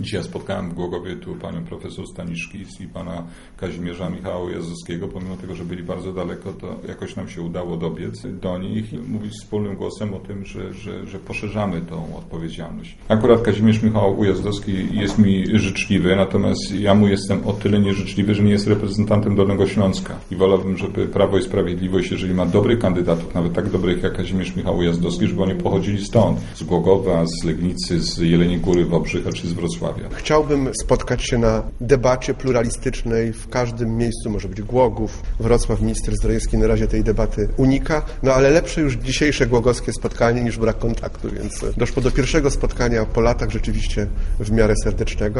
Dzisiaj spotkałem w Głogowie tu panią profesor Staniszkis i pana Kazimierza Michała Ujazdowskiego. Pomimo tego, że byli bardzo daleko, to jakoś nam się udało dobiec do nich i mówić wspólnym głosem o tym, że poszerzamy tą odpowiedzialność. Akurat Kazimierz Michał Ujazdowski jest mi życzliwy, natomiast ja mu jestem o tyle nieżyczliwy, że nie jest reprezentantem Dolnego Śląska. I wolałbym, żeby Prawo i Sprawiedliwość, jeżeli ma dobrych kandydatów, nawet tak dobrych jak Kazimierz Michał Ujazdowski, żeby oni pochodzili stąd, z Głogowa, z Legnicy, z Jeleniej Góry, Wałbrzycha czy z Wrocławia. Chciałbym spotkać się na debacie pluralistycznej w każdym miejscu, może być Głogów, Wrocław, minister Zdrojewski na razie tej debaty unika, no ale lepsze już dzisiejsze głogowskie spotkanie niż brak kontaktu, więc doszło do pierwszego spotkania po latach rzeczywiście w miarę serdecznego.